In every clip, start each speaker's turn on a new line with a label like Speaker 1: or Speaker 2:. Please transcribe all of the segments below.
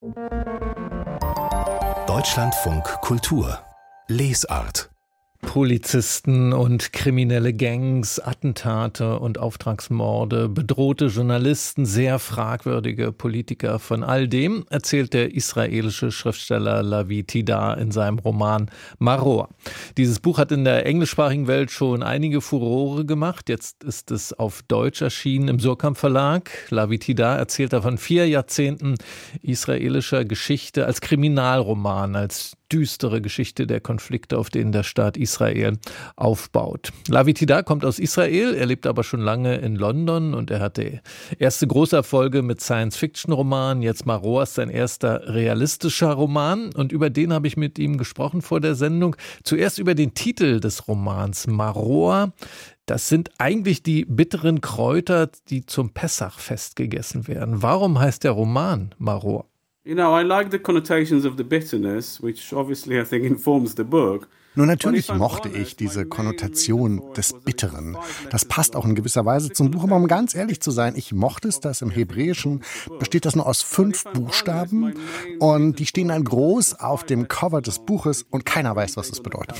Speaker 1: Deutschlandfunk Kultur Lesart.
Speaker 2: Polizisten und kriminelle Gangs, Attentate und Auftragsmorde, bedrohte Journalisten, sehr fragwürdige Politiker. Von all dem erzählt der israelische Schriftsteller Lavi Tidar in seinem Roman Maror. Dieses Buch hat in der englischsprachigen Welt schon einige Furore gemacht. Jetzt ist es auf Deutsch erschienen im Surkamp Verlag. Lavi Tidar erzählt davon 4 Jahrzehnten israelischer Geschichte als Kriminalroman, als düstere Geschichte der Konflikte, auf denen der Staat Israel aufbaut. Lavi Tidar kommt aus Israel, er lebt aber schon lange in London und er hatte erste große Erfolge mit Science-Fiction-Romanen. Jetzt Maror ist sein erster realistischer Roman und über den habe ich mit ihm gesprochen vor der Sendung. Zuerst über den Titel des Romans Maror. Das sind eigentlich die bitteren Kräuter, die zum Pessachfest gegessen werden. Warum heißt der Roman Maror?
Speaker 3: You know, I like the connotations of the bitterness, which obviously I think informs the book.
Speaker 4: Nun, natürlich mochte ich diese Konnotation des Bitteren. Das passt auch in gewisser Weise zum Buch, aber um ganz ehrlich zu sein, ich mochte es, dass im Hebräischen besteht das nur aus 5 Buchstaben und die stehen dann groß auf dem Cover des Buches und keiner weiß, was es bedeutet.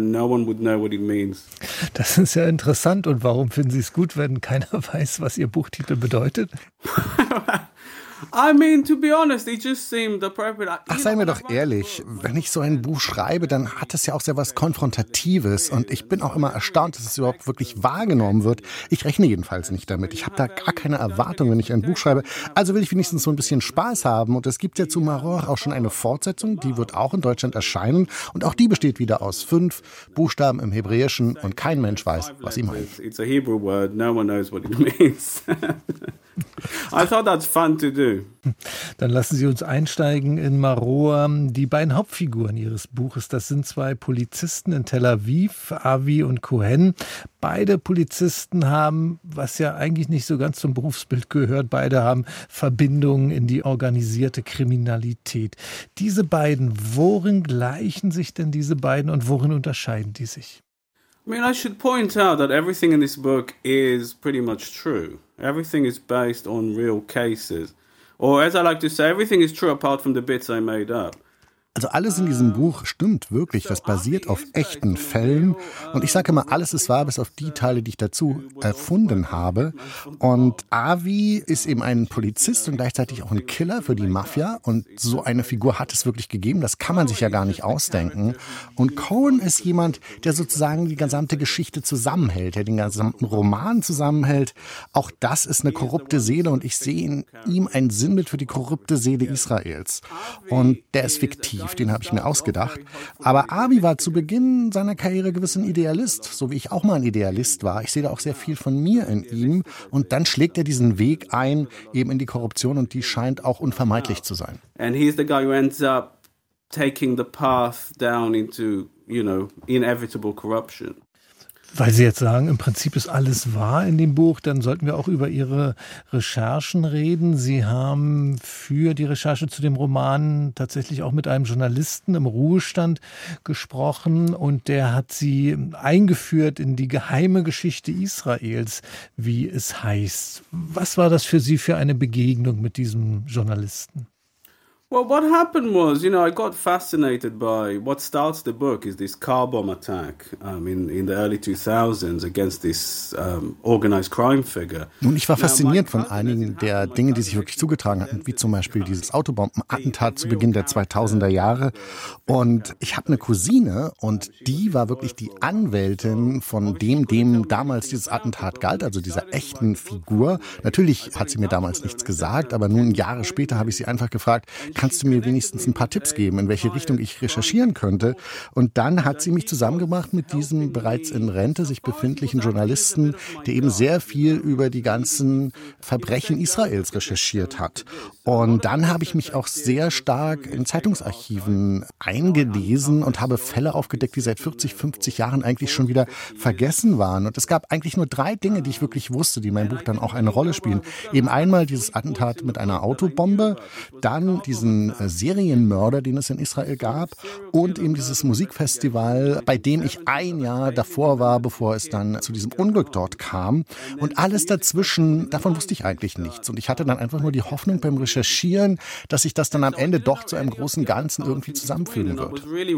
Speaker 2: Das ist ja interessant. Und warum finden Sie es gut, wenn keiner weiß, was Ihr Buchtitel bedeutet?
Speaker 3: I mean, to be honest, it just seemed appropriate.
Speaker 4: Ach, seien wir doch ehrlich, wenn ich so ein Buch schreibe, dann hat es ja auch sehr was Konfrontatives und ich bin auch immer erstaunt, dass es überhaupt wirklich wahrgenommen wird. Ich rechne jedenfalls nicht damit. Ich habe da gar keine Erwartung, wenn ich ein Buch schreibe. Also will ich wenigstens so ein bisschen Spaß haben und es gibt ja zu Maror auch schon eine Fortsetzung, die wird auch in Deutschland erscheinen und auch die besteht wieder aus 5 Buchstaben im Hebräischen und kein Mensch weiß, was sie meint.
Speaker 3: It's a Hebrew word, no one knows what it means. I thought that's fun to do.
Speaker 2: Dann lassen Sie uns einsteigen in Maror. Die beiden Hauptfiguren Ihres Buches, das sind 2 Polizisten in Tel Aviv, Avi und Cohen. Beide Polizisten haben, was ja eigentlich nicht so ganz zum Berufsbild gehört, beide haben Verbindungen in die organisierte Kriminalität. Diese beiden, worin gleichen sich denn diese beiden und worin unterscheiden die sich?
Speaker 3: I mean, I should point out that everything in this book is pretty much true. Everything is based on real cases. Or as I like to say, everything is true apart from the bits I made up.
Speaker 4: Also alles in diesem Buch stimmt wirklich, das basiert auf echten Fällen und ich sage immer, alles ist wahr, bis auf die Teile, die ich dazu erfunden habe. Und Avi ist eben ein Polizist und gleichzeitig auch ein Killer für die Mafia und so eine Figur hat es wirklich gegeben, das kann man sich ja gar nicht ausdenken. Und Cohen ist jemand, der sozusagen die gesamte Geschichte zusammenhält, der den gesamten Roman zusammenhält. Auch das ist eine korrupte Seele und ich sehe in ihm ein Sinnbild für die korrupte Seele Israels. Und der ist fiktiv. Den habe ich mir ausgedacht. Aber Avi war zu Beginn seiner Karriere gewiss ein Idealist, so wie ich auch mal ein Idealist war. Ich sehe da auch sehr viel von mir in ihm. Und dann schlägt er diesen Weg ein, eben in die Korruption. Und die scheint auch unvermeidlich zu sein.
Speaker 3: And he's the guy who ends up taking the path down into, inevitable corruption.
Speaker 2: Weil Sie jetzt sagen, im Prinzip ist alles wahr in dem Buch, dann sollten wir auch über Ihre Recherchen reden. Sie haben für die Recherche zu dem Roman tatsächlich auch mit einem Journalisten im Ruhestand gesprochen und der hat Sie eingeführt in die geheime Geschichte Israels, wie es heißt. Was war das für Sie für eine Begegnung mit diesem Journalisten?
Speaker 3: Well, what happened was, I got fascinated by what starts the book is this car bomb attack in the early 2000s against this organized crime figure.
Speaker 4: Nun, ich war fasziniert von einigen der Dinge, die sich wirklich zugetragen hatten, wie zum Beispiel dieses Autobombenattentat zu Beginn der 2000er Jahre. Und ich habe eine Cousine und die war wirklich die Anwältin von dem damals dieses Attentat galt, also dieser echten Figur. Natürlich hat sie mir damals nichts gesagt, aber nun Jahre später habe ich sie einfach gefragt, kannst du mir wenigstens ein paar Tipps geben, in welche Richtung ich recherchieren könnte? Und dann hat sie mich zusammengebracht mit diesem bereits in Rente sich befindlichen Journalisten, der eben sehr viel über die ganzen Verbrechen Israels recherchiert hat. Und dann habe ich mich auch sehr stark in Zeitungsarchiven eingelesen und habe Fälle aufgedeckt, die seit 40, 50 Jahren eigentlich schon wieder vergessen waren. Und es gab eigentlich nur 3 Dinge, die ich wirklich wusste, die in meinem Buch dann auch eine Rolle spielen. Eben einmal dieses Attentat mit einer Autobombe, dann diesen berühmten Serienmörder, den es in Israel gab, und eben dieses Musikfestival, bei dem ich ein Jahr davor war, bevor es dann zu diesem Unglück dort kam. Und alles dazwischen, davon wusste ich eigentlich nichts. Und ich hatte dann einfach nur die Hoffnung beim Recherchieren, dass sich das dann am Ende doch zu einem großen Ganzen irgendwie zusammenfügen wird.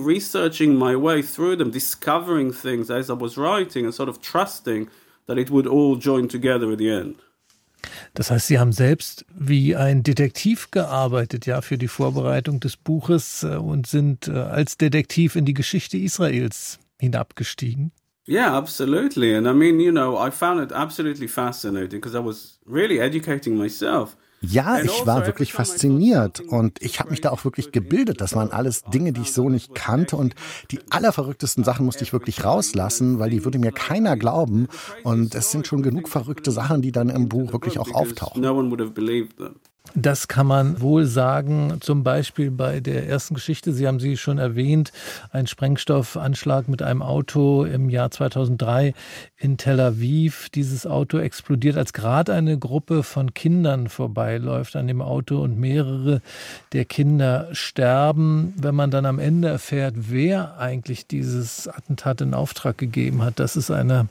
Speaker 3: That it would all join together at the end.
Speaker 2: Das heißt, Sie haben selbst wie ein Detektiv gearbeitet, ja, für die Vorbereitung des Buches und sind als Detektiv in die Geschichte Israels hinabgestiegen.
Speaker 3: Yeah, absolutely. And I mean, I found it absolutely fascinating because I was really educating myself.
Speaker 4: Ja, ich war wirklich fasziniert und ich habe mich da auch wirklich gebildet. Das waren alles Dinge, die ich so nicht kannte und die allerverrücktesten Sachen musste ich wirklich rauslassen, weil die würde mir keiner glauben und es sind schon genug verrückte Sachen, die dann im Buch wirklich auch auftauchen.
Speaker 2: Das kann man wohl sagen, zum Beispiel bei der ersten Geschichte, Sie haben sie schon erwähnt, ein Sprengstoffanschlag mit einem Auto im Jahr 2003 in Tel Aviv. Dieses Auto explodiert, als gerade eine Gruppe von Kindern vorbeiläuft an dem Auto und mehrere der Kinder sterben. Wenn man dann am Ende erfährt, wer eigentlich dieses Attentat in Auftrag gegeben hat, das ist eine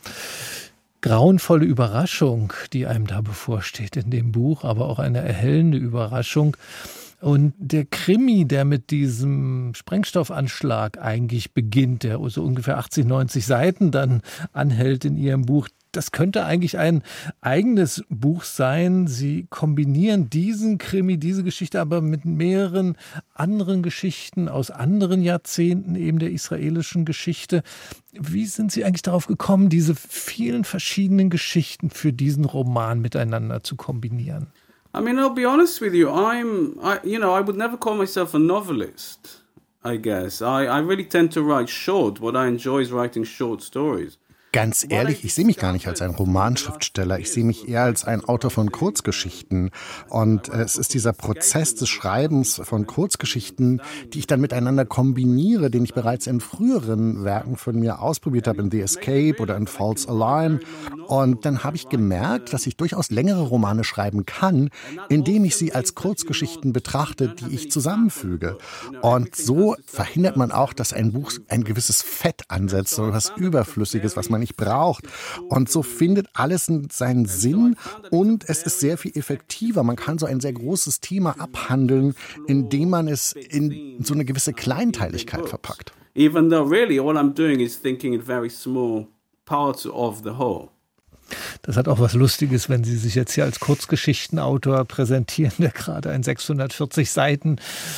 Speaker 2: grauenvolle Überraschung, die einem da bevorsteht in dem Buch, aber auch eine erhellende Überraschung. Und der Krimi, der mit diesem Sprengstoffanschlag eigentlich beginnt, der so ungefähr 80, 90 Seiten dann anhält in Ihrem Buch, das könnte eigentlich ein eigenes Buch sein. Sie kombinieren diesen Krimi, diese Geschichte aber mit mehreren anderen Geschichten aus anderen Jahrzehnten eben der israelischen Geschichte. Wie sind Sie eigentlich darauf gekommen, diese vielen verschiedenen Geschichten für diesen Roman miteinander zu kombinieren?
Speaker 3: I mean, I'll be honest with you. I would never call myself a novelist, I guess. I really tend to write short. What I enjoy is writing short stories.
Speaker 4: Ganz ehrlich, ich sehe mich gar nicht als ein Romanschriftsteller. Ich sehe mich eher als ein Autor von Kurzgeschichten. Und es ist dieser Prozess des Schreibens von Kurzgeschichten, die ich dann miteinander kombiniere, den ich bereits in früheren Werken von mir ausprobiert habe, in The Escape oder in False Alarm. Und dann habe ich gemerkt, dass ich durchaus längere Romane schreiben kann, indem ich sie als Kurzgeschichten betrachte, die ich zusammenfüge. Und so verhindert man auch, dass ein Buch ein gewisses Fett ansetzt oder was Überflüssiges, was man nicht braucht. Und so findet alles seinen Sinn und es ist sehr viel effektiver. Man kann so ein sehr großes Thema abhandeln, indem man es in so eine gewisse Kleinteiligkeit verpackt.
Speaker 3: Even though really all I'm doing is thinking in very small parts of the whole.
Speaker 2: Das hat auch was Lustiges, wenn Sie sich jetzt hier als Kurzgeschichtenautor präsentieren, der gerade ein 640 Seiten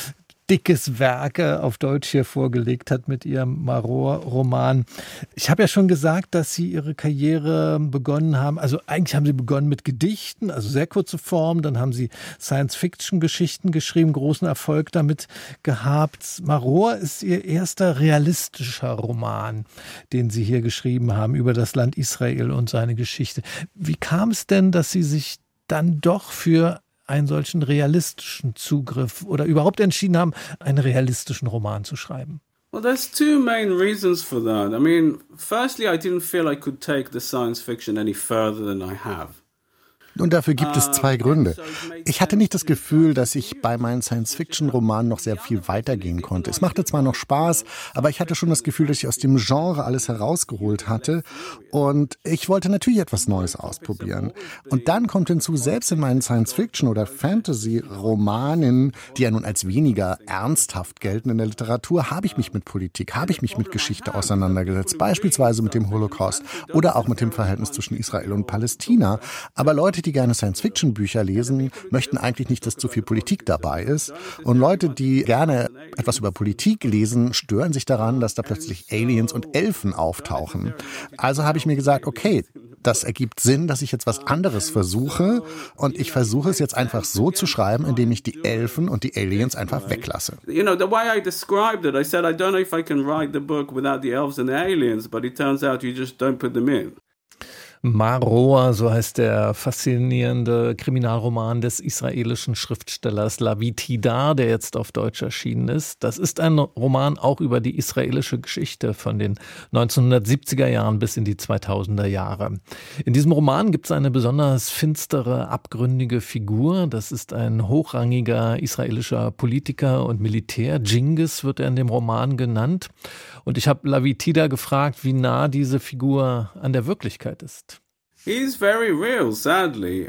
Speaker 2: dickes Werk auf Deutsch hier vorgelegt hat mit Ihrem Maror-Roman. Ich habe ja schon gesagt, dass Sie Ihre Karriere begonnen haben. Also eigentlich haben Sie begonnen mit Gedichten, also sehr kurze Form. Dann haben Sie Science-Fiction-Geschichten geschrieben, großen Erfolg damit gehabt. Maror ist Ihr erster realistischer Roman, den Sie hier geschrieben haben über das Land Israel und seine Geschichte. Wie kam es denn, dass Sie sich dann doch für einen solchen realistischen Zugriff oder überhaupt entschieden haben, einen realistischen Roman zu schreiben?
Speaker 3: Well, there's two main reasons for that. I mean, firstly, I didn't feel I could take the science fiction any further than I have.
Speaker 4: Und dafür gibt es zwei Gründe. Ich hatte nicht das Gefühl, dass ich bei meinen Science-Fiction-Romanen noch sehr viel weitergehen konnte. Es machte zwar noch Spaß, aber ich hatte schon das Gefühl, dass ich aus dem Genre alles herausgeholt hatte. Und ich wollte natürlich etwas Neues ausprobieren. Und dann kommt hinzu, selbst in meinen Science-Fiction- oder Fantasy-Romanen, die ja nun als weniger ernsthaft gelten in der Literatur, habe ich mich mit Politik, habe ich mich mit Geschichte auseinandergesetzt. Beispielsweise mit dem Holocaust oder auch mit dem Verhältnis zwischen Israel und Palästina. Aber Leute, die gerne Science-Fiction-Bücher lesen, möchten eigentlich nicht, dass zu viel Politik dabei ist. Und Leute, die gerne etwas über Politik lesen, stören sich daran, dass da plötzlich Aliens und Elfen auftauchen. Also habe ich mir gesagt, okay, das ergibt Sinn, dass ich jetzt was anderes versuche. Und ich versuche es jetzt einfach so zu schreiben, indem ich die Elfen und die Aliens einfach weglasse.
Speaker 3: You know, the way I described it, I said, I don't know if I can write the book without the elves and the aliens, but it turns out you just don't put them in.
Speaker 2: Maror, so heißt der faszinierende Kriminalroman des israelischen Schriftstellers Lavie Tidar, der jetzt auf Deutsch erschienen ist. Das ist ein Roman auch über die israelische Geschichte von den 1970er Jahren bis in die 2000er Jahre. In diesem Roman gibt es eine besonders finstere, abgründige Figur. Das ist ein hochrangiger israelischer Politiker und Militär. Dschingis wird er in dem Roman genannt. Und ich habe Lavie Tidar gefragt, wie nah diese Figur an der Wirklichkeit ist.
Speaker 3: He's very real, sadly.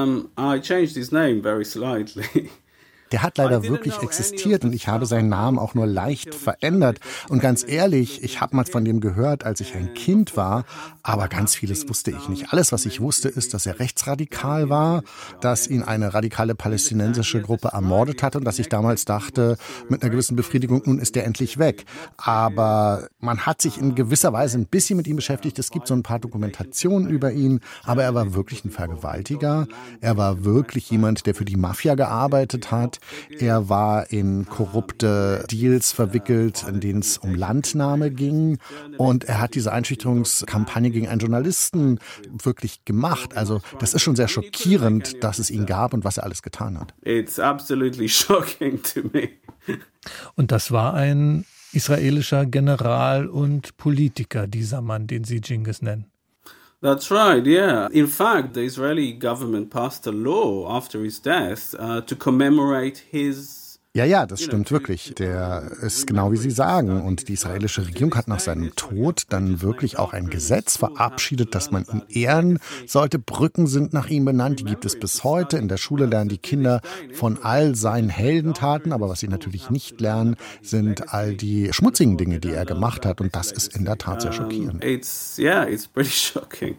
Speaker 3: I changed his name very slightly.
Speaker 4: Der hat leider wirklich existiert und ich habe seinen Namen auch nur leicht verändert. Und ganz ehrlich, ich habe mal von dem gehört, als ich ein Kind war, aber ganz vieles wusste ich nicht. Alles, was ich wusste, ist, dass er rechtsradikal war, dass ihn eine radikale palästinensische Gruppe ermordet hat und dass ich damals dachte, mit einer gewissen Befriedigung, nun ist er endlich weg. Aber man hat sich in gewisser Weise ein bisschen mit ihm beschäftigt. Es gibt so ein paar Dokumentationen über ihn, aber er war wirklich ein Vergewaltiger. Er war wirklich jemand, der für die Mafia gearbeitet hat. Er war in korrupte Deals verwickelt, in denen es um Landnahme ging. Und er hat diese Einschüchterungskampagne gegen einen Journalisten wirklich gemacht. Also das ist schon sehr schockierend, dass es ihn gab und was er alles getan hat.
Speaker 3: It's absolutely shocking to me.
Speaker 2: Und das war ein israelischer General und Politiker, dieser Mann, den Sie Dschingis nennen.
Speaker 3: That's right, yeah. In fact, the Israeli government passed a law after his death to commemorate his...
Speaker 4: Ja, das stimmt wirklich. Der ist genau wie Sie sagen. Und die israelische Regierung hat nach seinem Tod dann wirklich auch ein Gesetz verabschiedet, dass man ihn ehren sollte. Brücken sind nach ihm benannt, die gibt es bis heute. In der Schule lernen die Kinder von all seinen Heldentaten. Aber was sie natürlich nicht lernen, sind all die schmutzigen Dinge, die er gemacht hat. Und das ist in der Tat sehr schockierend.
Speaker 3: It's pretty shocking.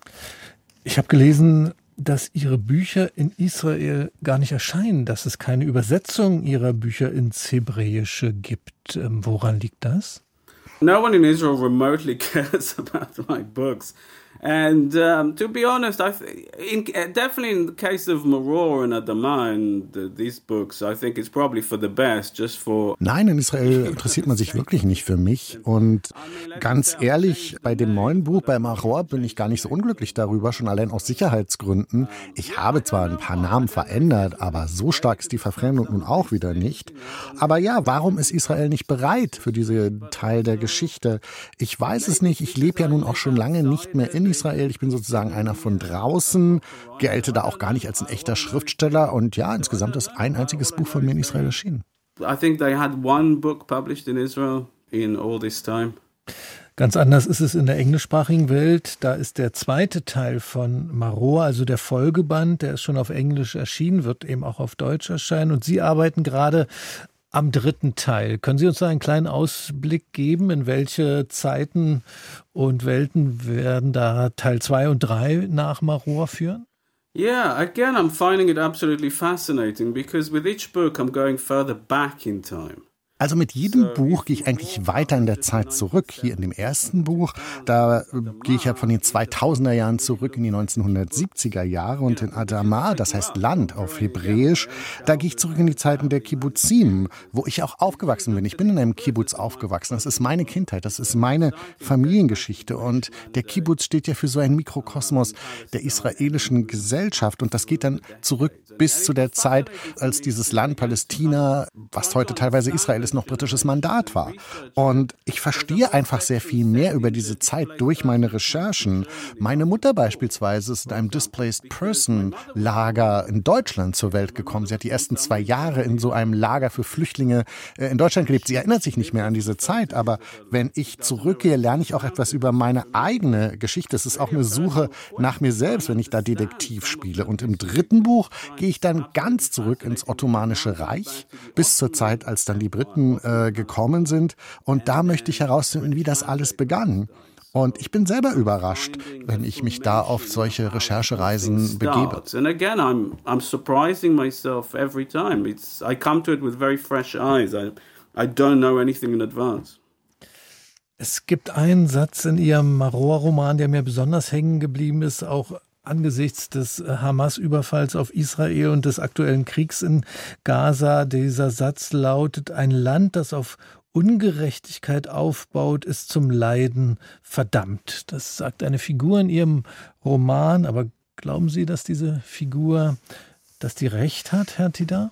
Speaker 2: Ich habe gelesen, dass Ihre Bücher in Israel gar nicht erscheinen, dass es keine Übersetzung Ihrer Bücher ins Hebräische gibt. Woran liegt das?
Speaker 3: No one in Israel remotely cares about my books. And to be honest, definitely in the case of Maror and Adama and these books, I think it's probably for the best, just for...
Speaker 4: Nein, in Israel interessiert man sich wirklich nicht für mich. Und ganz ehrlich, bei dem neuen Buch, bei Maror, bin ich gar nicht so unglücklich darüber, schon allein aus Sicherheitsgründen. Ich habe zwar ein paar Namen verändert, aber so stark ist die Verfremdung nun auch wieder nicht. Aber ja, warum ist Israel nicht bereit für diesen Teil der Geschichte? Ich weiß es nicht. Ich lebe ja nun auch schon lange nicht mehr in Israel. Ich bin sozusagen einer von draußen, gelte da auch gar nicht als ein echter Schriftsteller. Und ja, insgesamt ist ein einziges Buch von mir in Israel erschienen.
Speaker 3: I think they had one book published in Israel in all this time.
Speaker 2: Ganz anders ist es in der englischsprachigen Welt. Da ist der zweite Teil von Maror, also der Folgeband, der ist schon auf Englisch erschienen, wird eben auch auf Deutsch erscheinen. Und Sie arbeiten gerade am dritten Teil. Können Sie uns da einen kleinen Ausblick geben, in welche Zeiten und Welten werden da Teil 2 und 3 nach Maror führen?
Speaker 3: Yeah, again, I'm finding it absolutely fascinating because with each book I'm going further back in time.
Speaker 4: Also mit jedem Buch gehe ich eigentlich weiter in der Zeit zurück. Hier in dem ersten Buch, da gehe ich ja von den 2000er Jahren zurück in die 1970er Jahre. Und in Adama, das heißt Land auf Hebräisch, da gehe ich zurück in die Zeiten der Kibbuzim, wo ich auch aufgewachsen bin. Ich bin in einem Kibbuz aufgewachsen. Das ist meine Kindheit, das ist meine Familiengeschichte. Und der Kibbuz steht ja für so einen Mikrokosmos der israelischen Gesellschaft. Und das geht dann zurück bis zu der Zeit, als dieses Land Palästina, was heute teilweise Israel ist, noch britisches Mandat war. Und ich verstehe einfach sehr viel mehr über diese Zeit durch meine Recherchen. Meine Mutter beispielsweise ist in einem Displaced Person Lager in Deutschland zur Welt gekommen. Sie hat die ersten 2 Jahre in so einem Lager für Flüchtlinge in Deutschland gelebt. Sie erinnert sich nicht mehr an diese Zeit, aber wenn ich zurückgehe, lerne ich auch etwas über meine eigene Geschichte. Es ist auch eine Suche nach mir selbst, wenn ich da Detektiv spiele. Und im dritten Buch gehe ich dann ganz zurück ins Ottomanische Reich, bis zur Zeit, als dann die Briten gekommen sind. Und da möchte ich herausfinden, wie das alles begann. Und ich bin selber überrascht, wenn ich mich da auf solche Recherchereisen begebe.
Speaker 3: And again, I'm surprising myself every time. I come to it with very fresh eyes. I don't know anything in advance.
Speaker 2: Es gibt einen Satz in Ihrem Maror-Roman, der mir besonders hängen geblieben ist, auch angesichts des Hamas-Überfalls auf Israel und des aktuellen Kriegs in Gaza. Dieser Satz lautet: Ein Land, das auf Ungerechtigkeit aufbaut, ist zum Leiden verdammt. Das sagt eine Figur in Ihrem Roman. Aber glauben Sie, dass diese Figur, dass die Recht hat, Herr Tidar?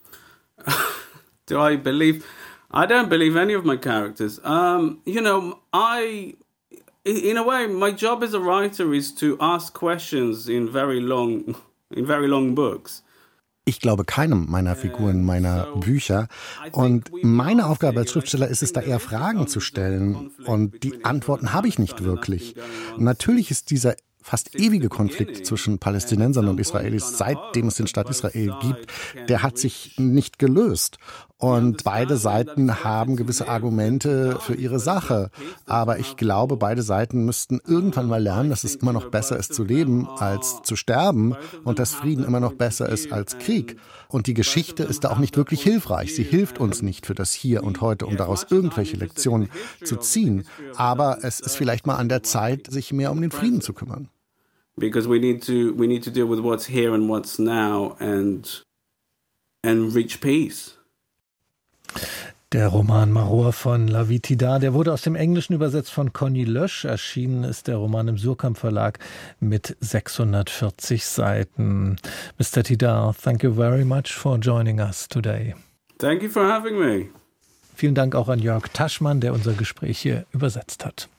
Speaker 3: I don't believe any of my characters. In a way, my job as a writer is to ask questions in very long books.
Speaker 4: Ich glaube keinem meiner Figuren, meiner Bücher. Und meine Aufgabe als Schriftsteller ist es, da eher Fragen zu stellen. Und die Antworten habe ich nicht wirklich. Natürlich ist dieser fast ewige Konflikt zwischen Palästinensern und Israelis, seitdem es den Staat Israel gibt, der hat sich nicht gelöst. Und beide Seiten haben gewisse Argumente für ihre Sache. Aber ich glaube, beide Seiten müssten irgendwann mal lernen, dass es immer noch besser ist zu leben als zu sterben und dass Frieden immer noch besser ist als Krieg. Und die Geschichte ist da auch nicht wirklich hilfreich. Sie hilft uns nicht für das Hier und Heute, um daraus irgendwelche Lektionen zu ziehen. Aber es ist vielleicht mal an der Zeit, sich mehr um den Frieden zu kümmern.
Speaker 3: Because we need to deal with what's here and what's now and reach peace.
Speaker 2: Der Roman Maror von Lavie Tidar, der wurde aus dem Englischen übersetzt von Conny Lösch. Erschienen ist der Roman im Suhrkamp Verlag mit 640 Seiten. Mr. Tidar, thank you very much for joining us today.
Speaker 3: Thank you for having me.
Speaker 2: Vielen Dank auch an Jörg Taschmann, der unser Gespräch hier übersetzt hat.